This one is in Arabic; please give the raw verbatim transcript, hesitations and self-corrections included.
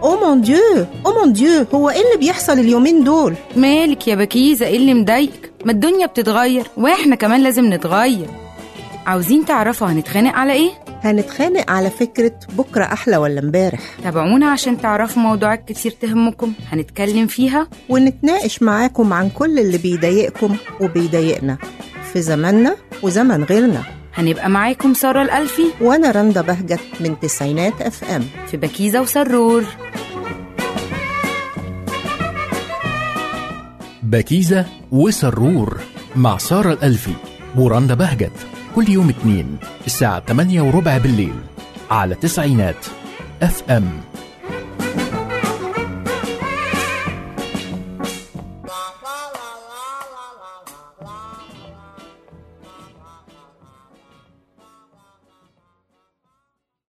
او مون ديو او مون ديو، هو ايه اللي بيحصل اليومين دول؟ مالك يا بكيزة؟ ايه اللي مضايقك؟ ما الدنيا بتتغير واحنا كمان لازم نتغير. عاوزين تعرفوا هنتخانق على ايه؟ هنتخانق على فكرة بكرة أحلى ولا امبارح. تابعونا عشان تعرفوا موضوعات كتير تهمكم هنتكلم فيها ونتناقش معاكم عن كل اللي بيضايقكم وبيضايقنا في زماننا وزمن غيرنا. هنبقى معاكم سارة الألفي وأنا رندا بهجت من تسعينات اف ام في بكيزة وسرور. بكيزة وسرور مع سارة الألفي ورندا بهجت كل يوم اثنين الساعة ثمانية وربع بالليل على تسعينات اف ام.